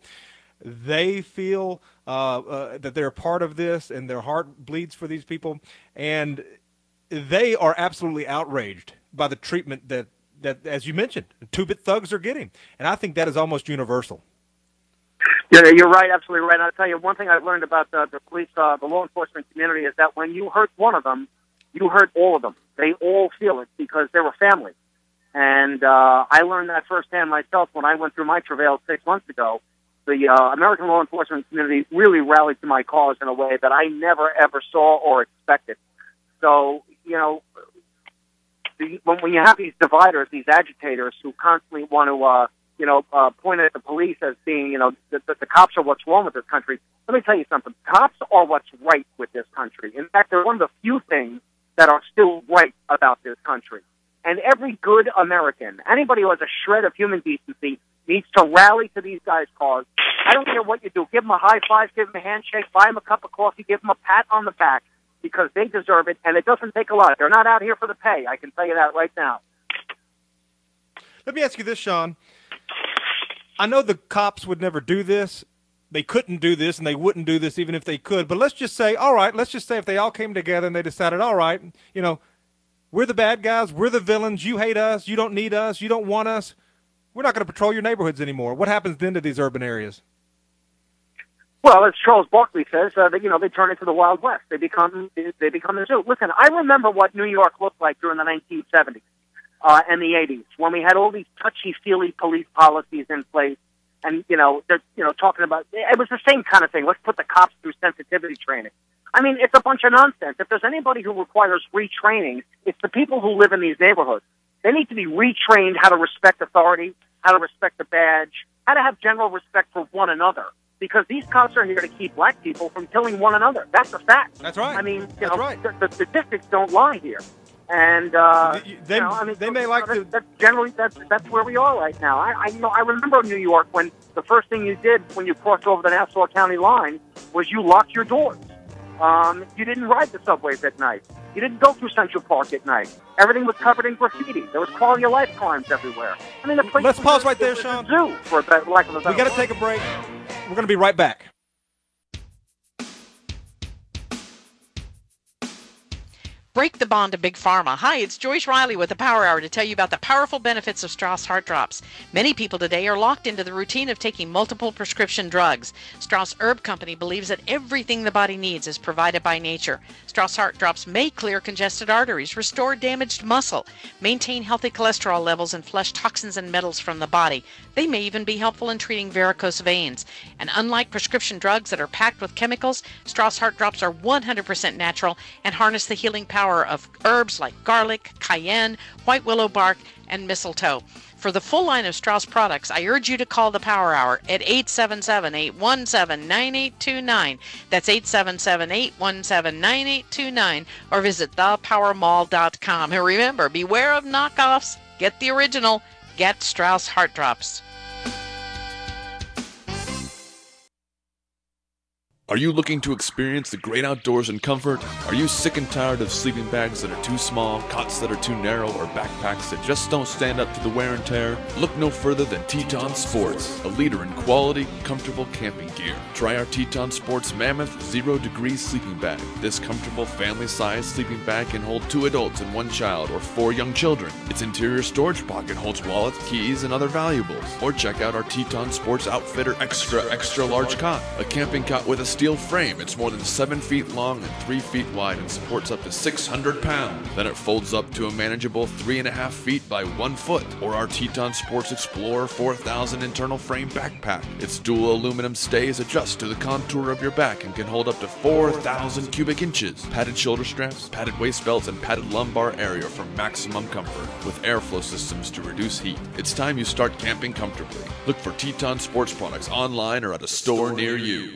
[SPEAKER 2] They feel uh, uh, that they're a part of this, and their heart bleeds for these people. And they are absolutely outraged by the treatment that, that as you mentioned, two-bit thugs are getting. And I think that is almost universal.
[SPEAKER 6] Yeah, you're right, absolutely right. I'll tell you, one thing I've learned about the, the police, uh, the law enforcement community is that when you hurt one of them, you hurt all of them. They all feel it because they're a family. And uh, I learned that firsthand myself when I went through my travail six months ago. The uh, American law enforcement community really rallied to my cause in a way that I never, ever saw or expected. So, you know, the, when, when you have these dividers, these agitators who constantly want to, uh, you know, uh, point at the police as being, you know, that the, the cops are what's wrong with this country, let me tell you something. Cops are what's right with this country. In fact, they're one of the few things that are still right about this country. And every good American, anybody who has a shred of human decency, needs to rally to these guys' cause. I don't care what you do. Give them a high five, give them a handshake, buy them a cup of coffee, give them a pat on the back, because they deserve it, and it doesn't take a lot. They're not out here for the pay. I can tell you that right now.
[SPEAKER 2] Let me ask you this, Sean. I know the cops would never do this. They couldn't do this, and they wouldn't do this even if they could. But let's just say, all right, let's just say if they all came together and they decided, all right, you know, we're the bad guys, we're the villains, you hate us, you don't need us, you don't want us, we're not going to patrol your neighborhoods anymore. What happens then to these urban areas?
[SPEAKER 6] Well, as Charles Barkley says, uh, they, you know, they turn into the Wild West. They become they become the zoo. Listen, I remember what New York looked like during the nineteen seventies uh, and the eighties, when we had all these touchy-feely police policies in place, and you know, they're you know talking about it was the same kind of thing. Let's put the cops through sensitivity training. I mean, it's a bunch of nonsense. If there's anybody who requires retraining, it's the people who live in these neighborhoods. They need to be retrained how to respect authority, how to respect the badge, how to have general respect for one another. Because these cops are here to keep black people from killing one another. That's a fact.
[SPEAKER 2] That's right.
[SPEAKER 6] I mean, you
[SPEAKER 2] That's
[SPEAKER 6] know,
[SPEAKER 2] right.
[SPEAKER 6] the, the statistics don't lie here. And uh,
[SPEAKER 2] they,
[SPEAKER 6] you know, I mean,
[SPEAKER 2] they may like
[SPEAKER 6] that's,
[SPEAKER 2] to.
[SPEAKER 6] That's generally that's that's where we are right now. I, I you know I remember New York when the first thing you did when you crossed over the Nassau County line was you locked your doors. Um, you didn't ride the subways at night. You didn't go through Central Park at night. Everything was covered in graffiti. There was quality of life crimes everywhere. I mean, the place
[SPEAKER 2] Let's
[SPEAKER 6] was
[SPEAKER 2] pause
[SPEAKER 6] a,
[SPEAKER 2] right there,
[SPEAKER 6] it was
[SPEAKER 2] Sean.
[SPEAKER 6] A zoo, for a better, lack of a better
[SPEAKER 2] We got to
[SPEAKER 6] word.
[SPEAKER 2] take a break. We're going to be right back.
[SPEAKER 11] Break the bond to Big Pharma. Hi, it's Joyce Riley with the Power Hour to tell you about the powerful benefits of Strauss Heart Drops. Many people today are locked into the routine of taking multiple prescription drugs. Strauss Herb Company believes that everything the body needs is provided by nature. Strauss Heart Drops may clear congested arteries, restore damaged muscle, maintain healthy cholesterol levels, and flush toxins and metals from the body. They may even be helpful in treating varicose veins. And unlike prescription drugs that are packed with chemicals, Strauss Heart Drops are one hundred percent natural and harness the healing power of herbs like garlic, cayenne, white willow bark, and mistletoe. For the full line of Strauss products, I urge you to call the Power Hour at eight seven seven, eight one seven, nine eight two nine. That's eight seven seven, eight one seven, nine eight two nine, or visit the power mall dot com. And remember, beware of knockoffs. Get the original. Get Strauss Heart Drops.
[SPEAKER 12] Are you looking to experience the great outdoors in comfort? Are you sick and tired of sleeping bags that are too small, cots that are too narrow, or backpacks that just don't stand up to the wear and tear? Look no further than Teton Sports, a leader in quality, comfortable camping gear. Try our Teton Sports Mammoth Zero Degree Sleeping Bag. This comfortable family-sized sleeping bag can hold two adults and one child, or four young children. Its interior storage pocket holds wallets, keys, and other valuables. Or check out our Teton Sports Outfitter Extra Extra Large Cot, a camping cot with a steel frame. It's more than seven feet long and three feet wide and supports up to six hundred pounds. Then it folds up to a manageable three and a half feet by one foot. Or our Teton Sports Explorer four thousand internal frame backpack. Its dual aluminum stays adjust to the contour of your back and can hold up to four thousand cubic inches. Padded shoulder straps, padded waist belts, and padded lumbar area for maximum comfort with airflow systems to reduce heat. It's time you start camping comfortably. Look for Teton Sports products online or at a store near you.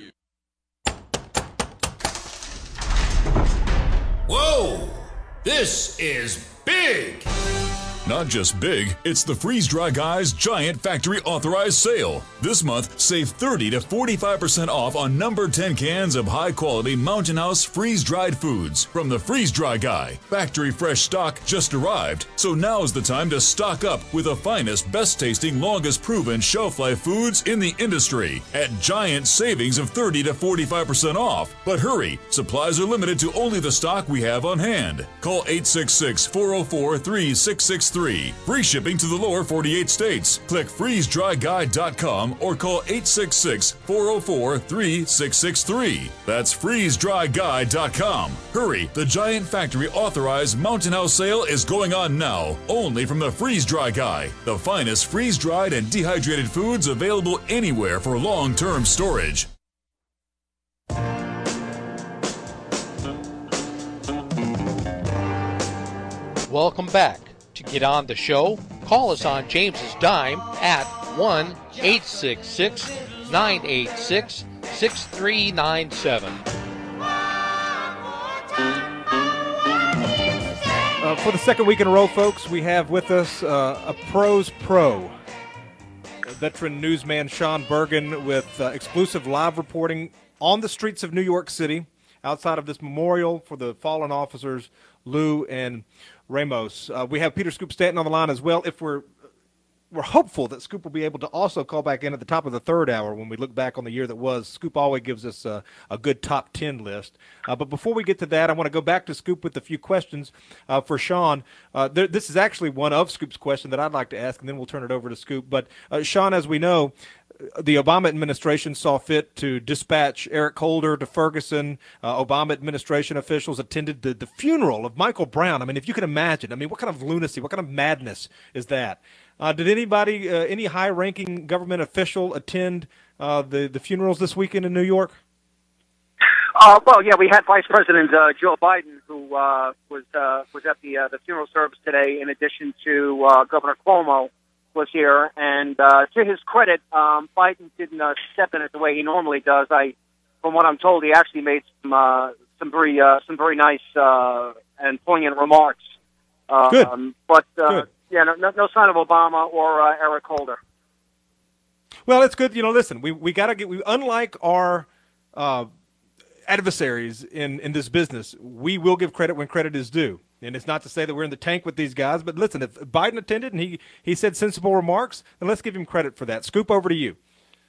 [SPEAKER 13] Whoa! This is big!
[SPEAKER 14] Not just big, it's the Freeze Dry Guys Giant Factory Authorized Sale. This month, save thirty to forty-five percent off on number ten cans of high-quality Mountain House freeze-dried foods from the Freeze Dry Guy. Factory fresh stock just arrived, so now's the time to stock up with the finest, best-tasting, longest-proven shelf-life foods in the industry at giant savings of thirty to forty-five percent off. But hurry, supplies are limited to only the stock we have on hand. Call eight six six, four oh four, three six six three. Free shipping to the lower forty-eight states. Click freeze dry guy dot com or call eight six six, four oh four, three six six three. That's freeze dry guy dot com. Hurry, the Giant Factory Authorized Mountain House Sale is going on now, only from the Freeze Dry Guy. The finest freeze-dried and dehydrated foods available anywhere for long-term storage.
[SPEAKER 1] Welcome back. To get on the show, call us on James's Dime at one eight six six, nine eight six, six three nine seven.
[SPEAKER 2] Uh, for the second week in a row, folks, we have with us uh, a pro's pro, a veteran newsman Sean Bergen with uh, exclusive live reporting on the streets of New York City outside of this memorial for the fallen officers, Lou and Ramos. Uh, we have Peter Scoop Stanton on the line as well. If we're We're hopeful that Scoop will be able to also call back in at the top of the third hour when we look back on the year that was. Scoop always gives us a, a good top ten list. Uh, but before we get to that, I want to go back to Scoop with a few questions uh, for Sean. Uh, there, this is actually one of Scoop's questions that I'd like to ask, and then we'll turn it over to Scoop. But, uh, Sean, as we know, the Obama administration saw fit to dispatch Eric Holder to Ferguson. Uh, Obama administration officials attended the, the funeral of Michael Brown. I mean, if you can imagine, I mean, what kind of lunacy, what kind of madness is that? Uh, did anybody, uh, any high-ranking government official attend uh, the, the funerals this weekend in New York?
[SPEAKER 6] Uh, well, yeah, we had Vice President uh, Joe Biden, who uh, was uh, was at the uh, the funeral service today. In addition to uh, Governor Cuomo, was here, and uh, to his credit, um, Biden didn't uh, step in it the way he normally does. I, from what I'm told, he actually made some uh, some very uh, some very nice uh, and poignant remarks. Uh,
[SPEAKER 2] Good,
[SPEAKER 6] um, but uh,
[SPEAKER 2] Good.
[SPEAKER 6] yeah, no, no, no sign of Obama or uh, Eric Holder.
[SPEAKER 2] Well, it's good. You know, listen, we we got to get. We unlike our uh, adversaries in in this business, we will give credit when credit is due. And it's not to say that we're in the tank with these guys, but listen, if Biden attended and he he said sensible remarks, then let's give him credit for that. Scoop, over to you.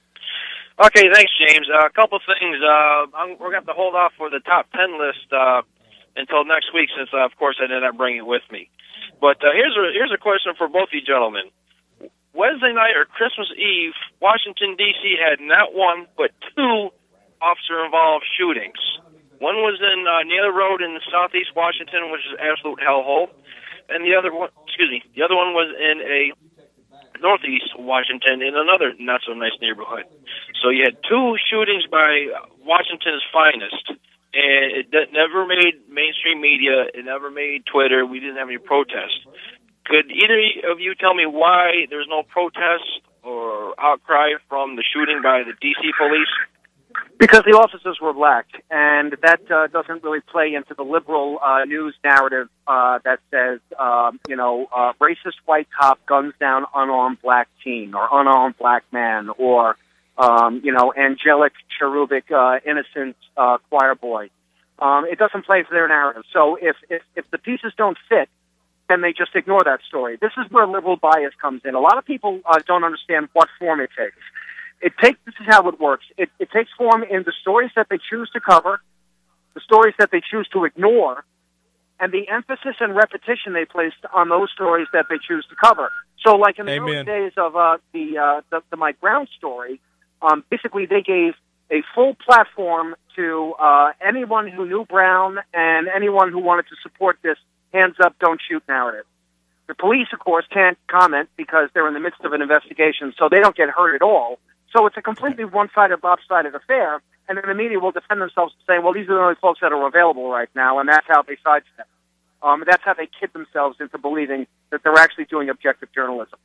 [SPEAKER 10] Okay, thanks, James. Uh, a couple things. Uh, I'm, we're going to have to hold off for the top ten list uh, until next week, since uh, of course I did not bring it with me. But uh, here's a here's a question for both you gentlemen. Wednesday night or Christmas Eve, Washington, D C had not one but two officer-involved shootings. One was in uh, Naylor Road in southeast Washington, which is an absolute hellhole, and the other one, excuse me, the other one was in a northeast Washington in another not-so-nice neighborhood. So you had two shootings by Washington's finest, and it d- never made mainstream media. It never made Twitter. We didn't have any protests. Could either of you tell me why there's no protest or outcry from the shooting by the D C police?
[SPEAKER 6] Because the officers were black, and that uh, doesn't really play into the liberal uh, news narrative uh, that says, um, you know, uh, racist white cop guns down unarmed black teen or unarmed black man, or, um, you know, angelic, cherubic, uh, innocent uh, choir boy. Um, it doesn't play to their narrative. So if, if, if the pieces don't fit, then they just ignore that story. This is where liberal bias comes in. A lot of people uh, don't understand what form it takes. It takes, this is how it works. It, it takes form in the stories that they choose to cover, the stories that they choose to ignore, and the emphasis and repetition they place on those stories that they choose to cover. So like in the
[SPEAKER 2] Amen.
[SPEAKER 6] early days of uh, the, uh, the, the Mike Brown story, um, basically they gave a full platform to uh, anyone who knew Brown and anyone who wanted to support this hands up, don't shoot narrative. The police, of course, can't comment because they're in the midst of an investigation, so they don't get hurt at all. So it's a completely one-sided, lopsided affair, and then the media will defend themselves saying, well, these are the only folks that are available right now, and that's how they sidestep. Um, that's how they kid themselves into believing that they're actually doing objective journalism.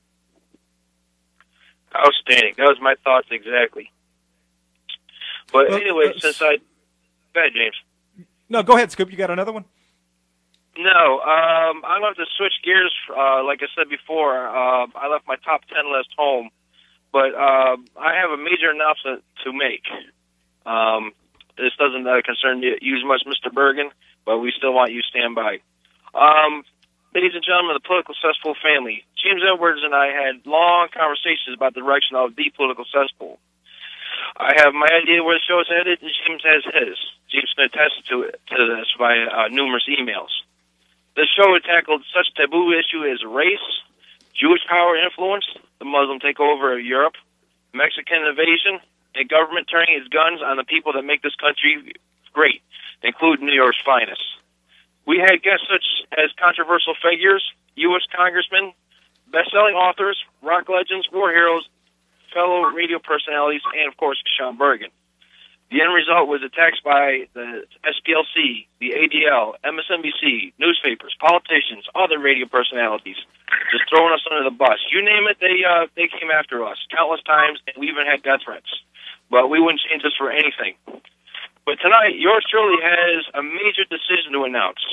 [SPEAKER 10] Outstanding. That was my thoughts exactly. But
[SPEAKER 2] well,
[SPEAKER 10] anyway,
[SPEAKER 2] uh,
[SPEAKER 10] since I... Go ahead, James.
[SPEAKER 2] No, go ahead, Scoop. You got another one?
[SPEAKER 10] No, um, I'm going to have to switch gears. Uh, like I said before, uh, I left my top ten list home. But uh, I have a major announcement to make. Um, this doesn't uh, concern you, you as much, Mister Bergen, but we still want you to stand by. Um, ladies and gentlemen of the Political Cesspool family, James Edwards and I had long conversations about the direction of the Political Cesspool. I have my idea where the show is headed, and James has his. James can attest to it, to this via uh, numerous emails. This show had tackled such taboo issue as race, Jewish power influence, the Muslim takeover of Europe, Mexican invasion, and government turning its guns on the people that make this country great, including New York's finest. We had guests such as controversial figures, U S congressmen, best-selling authors, rock legends, war heroes, fellow radio personalities, and, of course, Sean Bergen. The end result was attacks by the S P L C, the A D L, M S N B C, newspapers, politicians, other radio personalities, just throwing us under the bus. You name it, they uh, they came after us countless times, and we even had death threats. But we wouldn't change this for anything. But tonight, yours truly has a major decision to announce.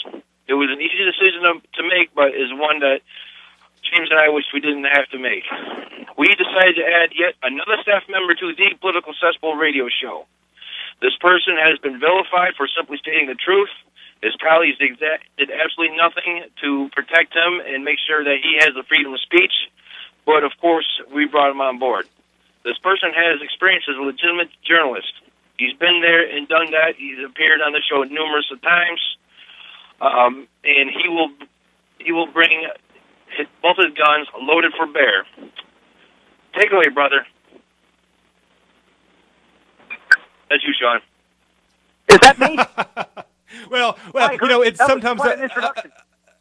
[SPEAKER 10] It was an easy decision to, to make, but is one that James and I wish we didn't have to make. We decided to add yet another staff member to the Political Cesspool radio show. This person has been vilified for simply stating the truth. His colleagues did, did absolutely nothing to protect him and make sure that he has the freedom of speech. But, of course, we brought him on board. This person has experience as a legitimate journalist. He's been there and done that. He's appeared on the show numerous of times. Um, and he will he will bring his, both his guns loaded for bear. Take it away, brother. That's you, Sean.
[SPEAKER 6] Is that me?
[SPEAKER 2] well, well, you know, it's
[SPEAKER 6] that
[SPEAKER 2] sometimes
[SPEAKER 6] was quite an
[SPEAKER 2] a,
[SPEAKER 6] introduction.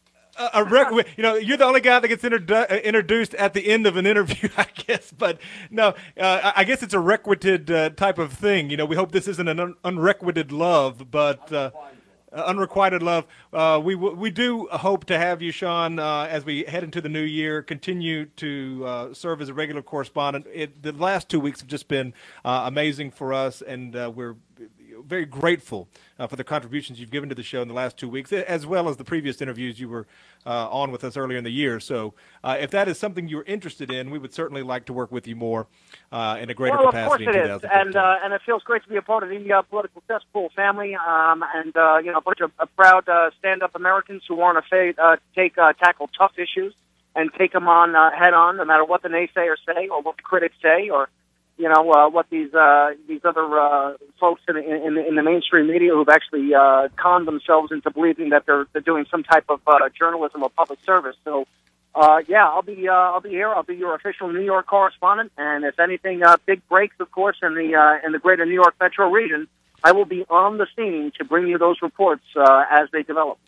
[SPEAKER 2] a, a rec- you know, you're the only guy that gets introdu- introduced at the end of an interview, I guess. But no, uh, I guess it's a requited uh, type of thing. You know, we hope this isn't an un- unrequited love, but. Uh, Uh, unrequited love. Uh, we w- we do hope to have you, Sean, uh, as we head into the new year. Continue to uh, serve as a regular correspondent. It, the last two weeks have just been uh, amazing for us, and uh, we're very grateful uh, for the contributions you've given to the show in the last two weeks, as well as the previous interviews you were uh, on with us earlier in the year. So uh, if that is something you're interested in, we would certainly like to work with you more uh, in a greater
[SPEAKER 6] well,
[SPEAKER 2] capacity in
[SPEAKER 6] of course
[SPEAKER 2] two
[SPEAKER 6] it is,
[SPEAKER 2] thousand fifteen.
[SPEAKER 6] and uh, and it feels great to be a part of the uh, Political Cesspool family, um, and uh, you know, a bunch of uh, proud uh, stand-up Americans who aren't afraid uh, to take uh, tackle tough issues and take them on uh, head on, no matter what the naysayers say or what the critics say, or you know uh, what these uh, these other uh, folks in, in in the mainstream media who've actually uh, conned themselves into believing that they're they're doing some type of uh, journalism or public service. So. Uh, yeah, I'll be uh, I'll be here. I'll be your official New York correspondent, and if anything uh, big breaks, of course, in the uh, in the greater New York metro region, I will be on the scene to bring you those reports uh, as they develop.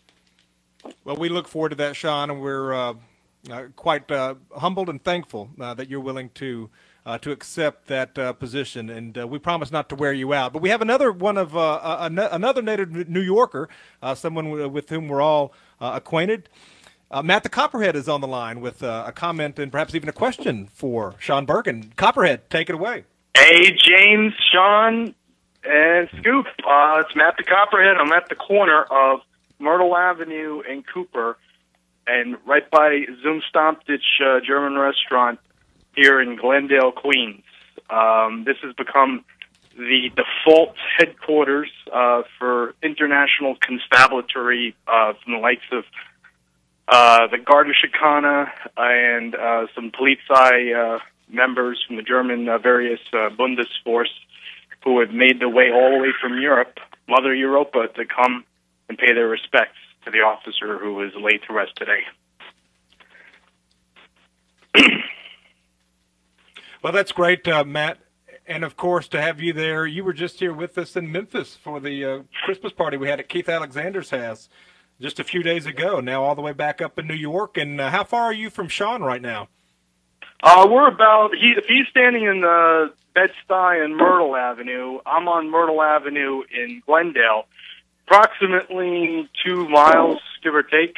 [SPEAKER 2] Well, we look forward to that, Sean, and we're uh, uh, quite uh, humbled and thankful uh, that you're willing to uh, to accept that uh, position. And uh, we promise not to wear you out. But we have another one of uh, uh, another native New Yorker, uh, someone with whom we're all uh, acquainted. Uh, Matt the Copperhead is on the line with uh, a comment and perhaps even a question for Sean Bergen. Copperhead, take it away.
[SPEAKER 15] Hey, James, Sean, and Scoop. Uh, it's Matt the Copperhead. I'm at the corner of Myrtle Avenue and Cooper, and right by Zoom Stomptich uh, German restaurant here in Glendale, Queens. Um, this has become the default headquarters uh, for international constabulary uh, from the likes of Uh, the Garda Síochána and uh, some Polizei uh, members from the German uh, various uh, Bundesforce who have made their way all the way from Europe, Mother Europa, to come and pay their respects to the officer who was laid to rest today.
[SPEAKER 2] Well, that's great, uh, Matt. And, of course, to have you there, you were just here with us in Memphis for the uh, Christmas party we had at Keith Alexander's house just a few days ago, now all the way back up in New York. And uh, how far are you from Sean right now?
[SPEAKER 15] Uh, we're about, he, if he's standing in uh, Bed-Stuy and Myrtle Avenue, I'm on Myrtle Avenue in Glendale, approximately two miles, give or take.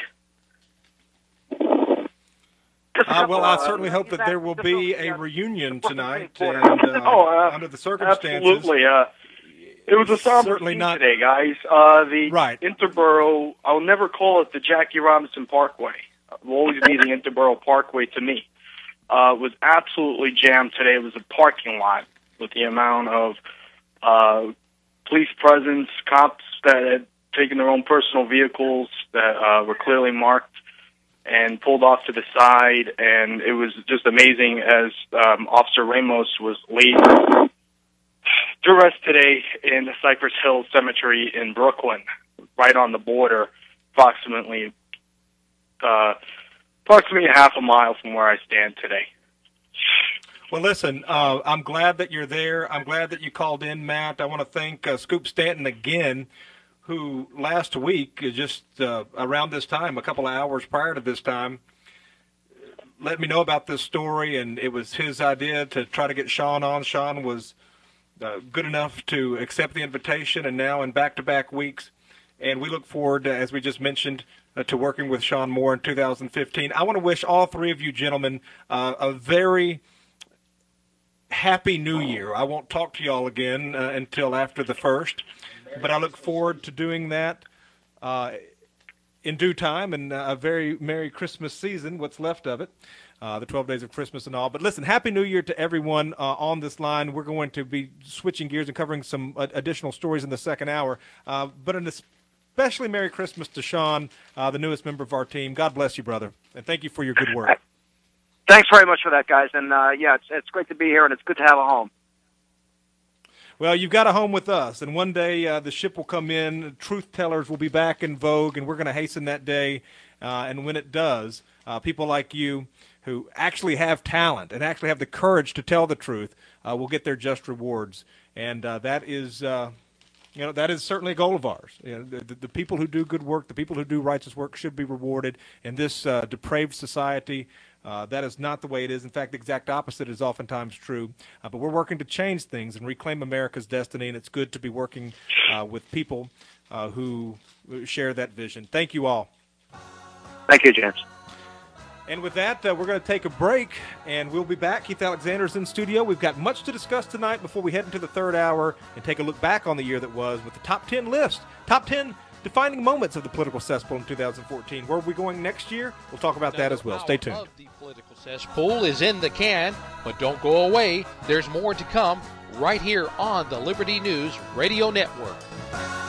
[SPEAKER 2] Uh, well, I certainly hope that there will be a reunion tonight, and uh,
[SPEAKER 15] oh, uh,
[SPEAKER 2] under the circumstances.
[SPEAKER 15] Absolutely. Uh, it was a somber
[SPEAKER 2] certainly
[SPEAKER 15] scene
[SPEAKER 2] not
[SPEAKER 15] today, guys. Uh, the
[SPEAKER 2] right.
[SPEAKER 15] Interborough, I'll never call it the Jackie Robinson Parkway. It will always be the Interborough Parkway to me. Uh, was absolutely jammed today. It was a parking lot with the amount of uh, police presence, cops that had taken their own personal vehicles that uh, were clearly marked and pulled off to the side. And it was just amazing as um, Officer Ramos was laid to rest today in the Cypress Hill Cemetery in Brooklyn, right on the border, approximately uh, approximately half a mile from where I stand today.
[SPEAKER 2] Well, listen, uh, I'm glad that you're there. I'm glad that you called in, Matt. I want to thank uh, Scoop Stanton again, who last week, just uh, around this time, a couple of hours prior to this time, let me know about this story, and it was his idea to try to get Sean on. Sean was uh, good enough to accept the invitation, and now in back-to-back weeks, and we look forward, uh, as we just mentioned, uh, to working with Sean more in two thousand fifteen. I want to wish all three of you gentlemen uh, a very happy New Year. I won't talk to you all again uh, until after the first, but I look forward to doing that uh, in due time, and uh, a very Merry Christmas season, what's left of it. Uh, the twelve days of Christmas and all. But listen, Happy New Year to everyone uh, on this line. We're going to be switching gears and covering some uh, additional stories in the second hour. Uh, but an especially Merry Christmas to Sean, uh, the newest member of our team. God bless you, brother, and thank you for your good work.
[SPEAKER 6] Thanks very much for that, guys. And, uh, yeah, it's, it's great to be here, and it's good to have a home.
[SPEAKER 2] Well, you've got a home with us, and one day uh, the ship will come in, truth tellers will be back in vogue, and we're going to hasten that day. Uh, and when it does, uh, people like you who actually have talent and actually have the courage to tell the truth uh, will get their just rewards. And uh, that is, uh, you know, that is certainly a goal of ours. You know, the, the people who do good work, the people who do righteous work should be rewarded. In this uh, depraved society, Uh, that is not the way it is. In fact, the exact opposite is oftentimes true. Uh, but we're working to change things and reclaim America's destiny, and it's good to be working uh, with people uh, who share that vision. Thank you all.
[SPEAKER 6] Thank you, James.
[SPEAKER 2] And with that, uh, we're going to take a break, and we'll be back. Keith Alexander's in studio. We've got much to discuss tonight before we head into the third hour and take a look back on the year that was with the top ten list. Top ten defining moments of the political cesspool in two thousand fourteen. Where are we going next year? We'll talk about that as well. Stay tuned.
[SPEAKER 1] Of the political cesspool is in the can, but don't go away. There's more to come right here on the Liberty News Radio Network.